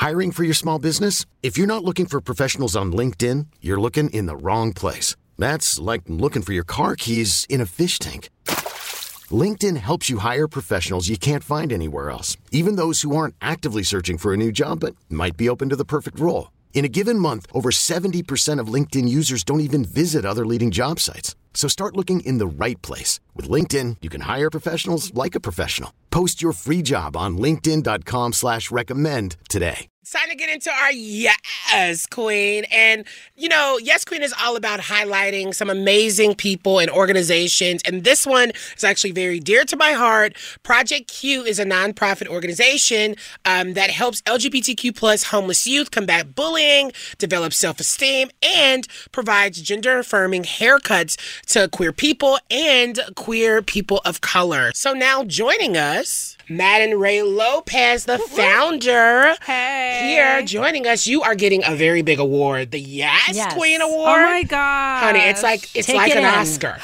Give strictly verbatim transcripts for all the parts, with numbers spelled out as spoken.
Hiring for your small business? If you're not looking for professionals on LinkedIn, you're looking in the wrong place. That's like looking for your car keys in a fish tank. LinkedIn helps you hire professionals you can't find anywhere else, even those who aren't actively searching for a new job but might be open to the perfect role. In a given month, over seventy percent of LinkedIn users don't even visit other leading job sites. So start looking in the right place. With LinkedIn, you can hire professionals like a professional. Post your free job on linkedin.com slash recommend today. It's time to get into our Yes Queen. And, you know, Yes Queen is all about highlighting some amazing people and organizations. And this one is actually very dear to my heart. Project Q is a nonprofit organization um, that helps L G B T Q plus homeless youth combat bullying, develop self-esteem, and provides gender-affirming haircuts to queer people and queer people of color. So now joining us, Madden Ray Lopez, the founder. Hey. Here joining us. You are getting a very big award, the Yes, Yes. Queen Award. Oh my God. Honey, it's like it's Take like it an in. Oscar.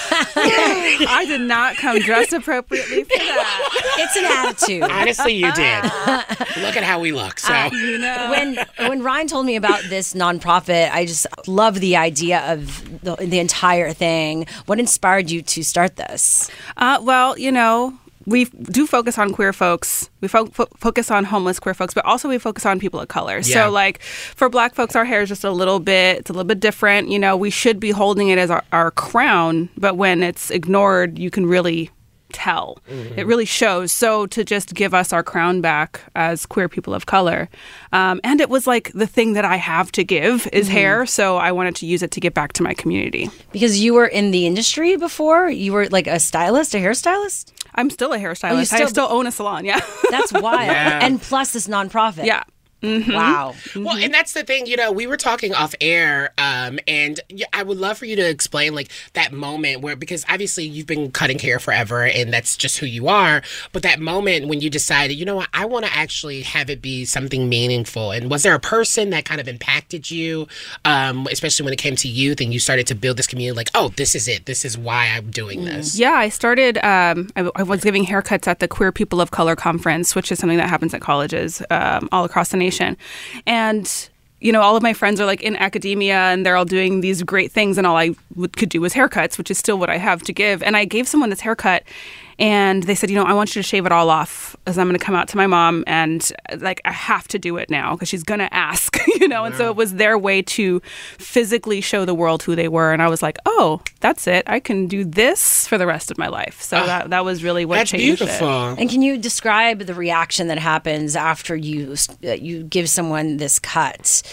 I did not come dressed appropriately for that. It's an attitude. Honestly, you did. Look at how we look. So Uh, You know. when when Ryan told me about this nonprofit, I just love the idea of the, the entire thing. What inspired you to start this? Uh, well, you know, we do focus on queer folks. We fo- fo- focus on homeless queer folks, but also we focus on people of color. Yeah. So, like, for Black folks, our hair is just a little bit, it's a little bit different. You know, we should be holding it as our, our crown, but when it's ignored, you can really tell. Mm-hmm. It really shows. So to just give us our crown back as queer people of color. Um, and it was like the thing that I have to give is Mm-hmm. hair. So I wanted to use it to give back to my community. Because you were in the industry before? You were like a stylist, a hairstylist? I'm still a hairstylist. still- I still own a salon. Yeah. That's wild. Yeah. And plus this nonprofit. yeah. Mm-hmm. Wow. Well, and that's the thing, you know, we were talking off air, um, and y- I would love for you to explain, like, that moment where, because obviously you've been cutting hair forever, and that's just who you are, but that moment when you decided, you know what, I want to actually have it be something meaningful, and was there a person that kind of impacted you, um, especially when it came to youth, and you started to build this community, like, oh, this is it, this is why I'm doing this? Yeah, I started, um, I, I was giving haircuts at the Queer People of Color Conference, which is something that happens at colleges um, all across the nation. And, you know, all of my friends are like in academia and they're all doing these great things. And all I would, could do was haircuts, which is still what I have to give. And I gave someone this haircut and they said, you know, I want you to shave it all off as I'm going to come out to my mom. And like, I have to do it now because she's going to ask, you know. And so it was their way to physically show the world who they were. And I was like, oh, that's it. I can do this for the rest of my life. So uh, that, that was really what that's changed beautiful. it. And can you describe the reaction that happens after you uh, you give someone this cut?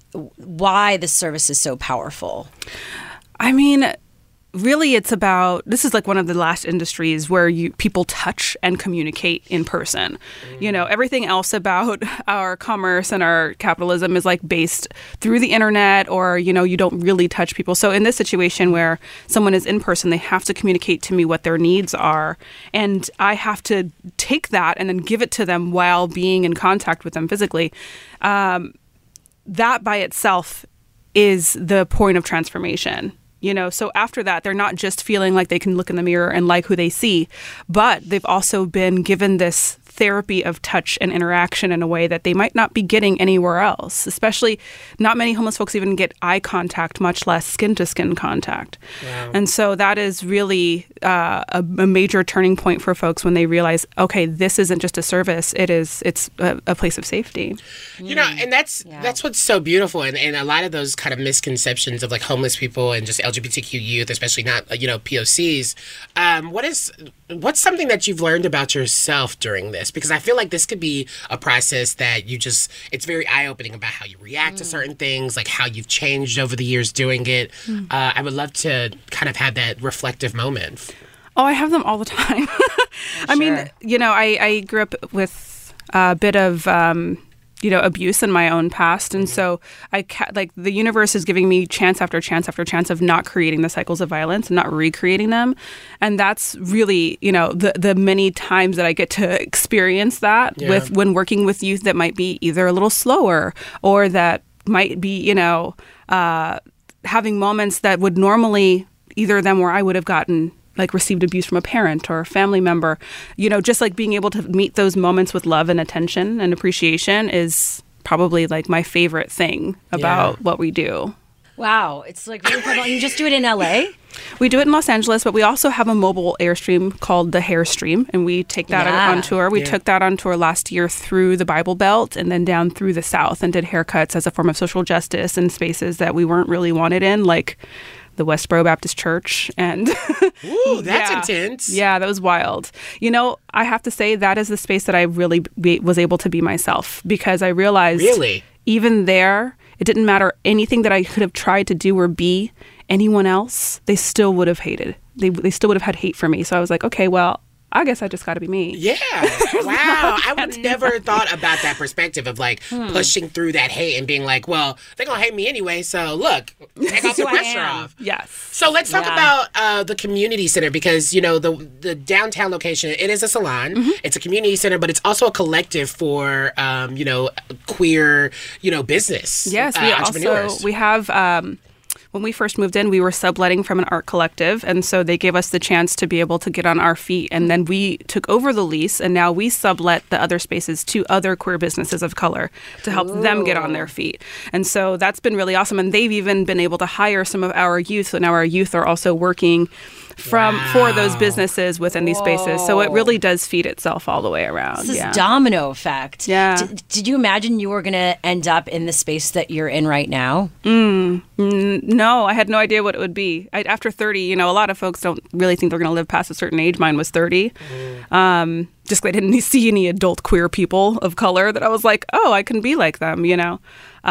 Why this service is so powerful? I mean, really, it's about, this is like one of the last industries where you people touch and communicate in person. Mm. You know, everything else about our commerce and our capitalism is like based through the internet, or, you know, you don't really touch people. So in this situation where someone is in person, they have to communicate to me what their needs are. And I have to take that and then give it to them while being in contact with them physically. Um, that by itself is the point of transformation. You know, so after that, they're not just feeling like they can look in the mirror and like who they see, but they've also been given this therapy of touch and interaction in a way that they might not be getting anywhere else. Especially, not many homeless folks even get eye contact, much less skin-to-skin contact. Wow. And so that is really uh, a, a major turning point for folks when they realize, okay, this isn't just a service; it is. It's a, a place of safety. You know, and that's Yeah. that's what's so beautiful, and, and a lot of those kind of misconceptions of like homeless people and just L G B T Q youth, especially not, you know, P O Cs. Um, what is what's something that you've learned about yourself during this? Because I feel like this could be a process that you just, it's very eye-opening about how you react mm. to certain things, like how you've changed over the years doing it. Mm. Uh, I would love to kind of have that reflective moment. Oh, I have them all the time. I Sure. mean, you know, I, I grew up with a bit of, um, you know, abuse in my own past. And so I ca- like the universe is giving me chance after chance after chance of not creating the cycles of violence and not recreating them. And that's really, you know, the, the many times that I get to experience that Yeah. with when working with youth that might be either a little slower or that might be, you know, uh, having moments that would normally either them or I would have gotten like received abuse from a parent or a family member. You know, just like being able to meet those moments with love and attention and appreciation is probably like my favorite thing about Yeah. what we do. Wow, it's like really fun. You just do it in L A? We do it in Los Angeles, but we also have a mobile Airstream called the Hairstream, and we take that Yeah. on tour. We Yeah. took that on tour last year through the Bible Belt and then down through the South and did haircuts as a form of social justice in spaces that we weren't really wanted in, like the Westboro Baptist Church. And Ooh, that's Yeah. intense. Yeah, that was wild. You know, I have to say that is the space that I really be, was able to be myself, because I realized Really? even there, it didn't matter anything that I could have tried to do or be anyone else, they still would have hated. They, they still would have had hate for me. So I was like, okay, well, I guess I just got to be me. Yeah. Wow. I would never thought about that perspective of like pushing through that hate and being like, well, they're going to hate me anyway. So look, take off the who I pressure am. off. Yes. So let's talk Yeah. about uh, the community center, because, you know, the the downtown location, it is a salon. Mm-hmm. It's a community center, but it's also a collective for, um, you know, queer, you know, business Yes, uh, we entrepreneurs. also we have. Um, when we first moved in, we were subletting from an art collective, and so they gave us the chance to be able to get on our feet. And then we took over the lease, and now we sublet the other spaces to other queer businesses of color to help them get on their feet. And so that's been really awesome. And they've even been able to hire some of our youth. So now our youth are also working from for those businesses within these spaces. So it really does feed itself all the way around. This yeah. is domino effect. Yeah. D- did you imagine you were going to end up in the space that you're in right now? No, I had no idea what it would be. I, after thirty, you know, a lot of folks don't really think they're going to live past a certain age. Mine was thirty. Um, just 'cause I didn't see any adult queer people of color that I was like, oh, I can be like them, you know.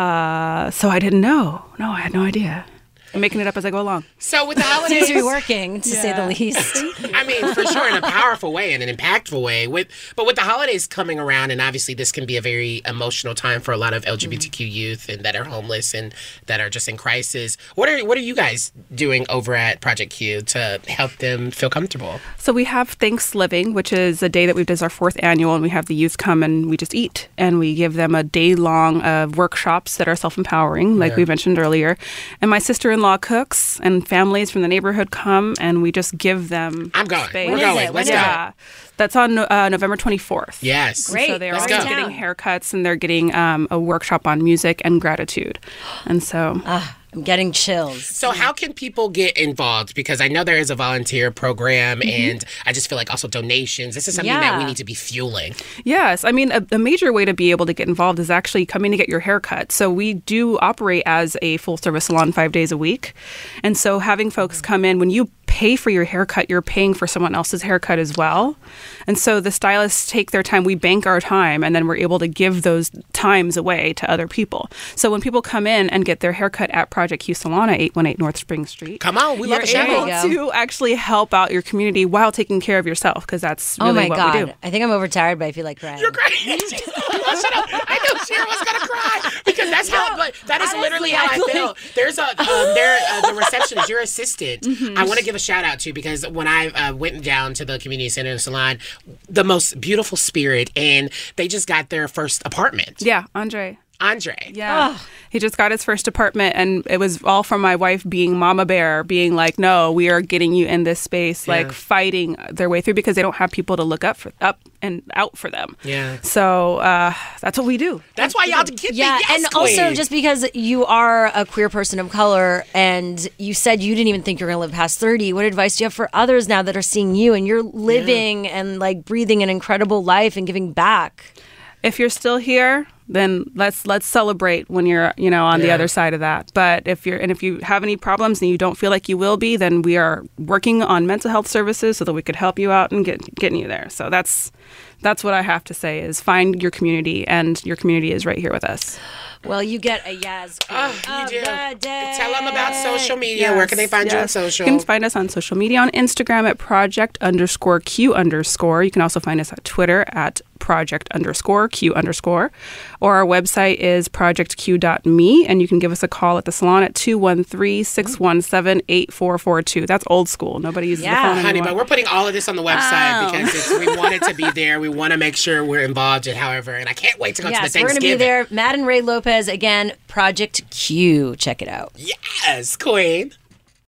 Uh, so I didn't know. No, I had no idea. I'm making it up as I go along. So with the Seems holidays, to be working, to say the least. I mean, for sure, in a powerful way and an impactful way. With but with the holidays coming around, and obviously this can be a very emotional time for a lot of L G B T Q youth and that are homeless and that are just in crisis. What are what are you guys doing over at Project Q to help them feel comfortable? So we have Thanks Living, which is a day that we've done our fourth annual, and we have the youth come and we just eat, and we give them a day long of workshops that are self empowering, like Yeah. we mentioned earlier. And my sister-in-law cooks, and families from the neighborhood come, and we just give them. I'm going. space. We're When is going. it? Let's When is go. Yeah, that's on uh, November twenty-fourth. Yes. Great. So they're Let's always go. getting haircuts, and they're getting um, a workshop on music and gratitude, and so. I'm getting chills. So how can people get involved? Because I know there is a volunteer program, and I just feel like also donations. This is something that we Yeah. need to be fueling. Yes. I mean, a, a major way to be able to get involved is actually coming to get your hair cut. So we do operate as a full service salon five days a week. And so having folks come in, when you pay for your haircut, you're paying for someone else's haircut as well. And so the stylists take their time, we bank our time, and then we're able to give those times away to other people. So when people come in and get their haircut at Project Q Salon at eight one eight North Spring Street, Come on, we love you're a shout able out. There you to actually help out your community while taking care of yourself, because that's really Oh my what God. we do. I think I'm overtired, but I feel like crying. You're great. Oh, shut up. I knew Shira was gonna cry because that's how. But that is honestly, literally how I I feel feel. like- There's a um, there uh, the receptionist, your assistant. Mm-hmm. I want to give a shout out to, because when I uh, went down to the community center and salon, the most beautiful spirit, and they just got their first apartment. Yeah, Andre. Andre. Yeah. He just got his first apartment, and it was all from my wife being mama bear, being like, no, we are getting you in this space, like Yeah. fighting their way through, because they don't have people to look up for, up and out for them. Yeah. So uh, that's what we do. That's why y'all get Yeah, the yes and also queen. just because you are a queer person of color and you said you didn't even think you're going to live past thirty, what advice do you have for others now that are seeing you and you're living and like breathing an incredible life and giving back? If you're still here, then let's let's celebrate when you're, you know, on the Yeah. other side of that. But if you're and if you have any problems and you don't feel like you will be, then we are working on mental health services so that we could help you out and get getting you there. So that's that's what I have to say is find your community, and your community is right here with us. Well, you get a Yaz queen Oh, you of do. the day. Tell them about social media. Where can they find you on Yes. social? You can find us on social media on Instagram at project underscore Q underscore. You can also find us at Twitter at project underscore Q underscore. Or our website is project q dot me, and you can give us a call at the salon at two one three, six one seven, eight four four two. That's old school. Nobody uses Yeah. the phone Honey, anymore. but we're putting all of this on the website Wow. because it's, we want it to be there. We want to make sure we're involved in however, and I can't wait to go to the Yes, we're going to Thanksgiving. be there. Matt and Ray Lopez, again, Project Q. Check it out. Yes, queen.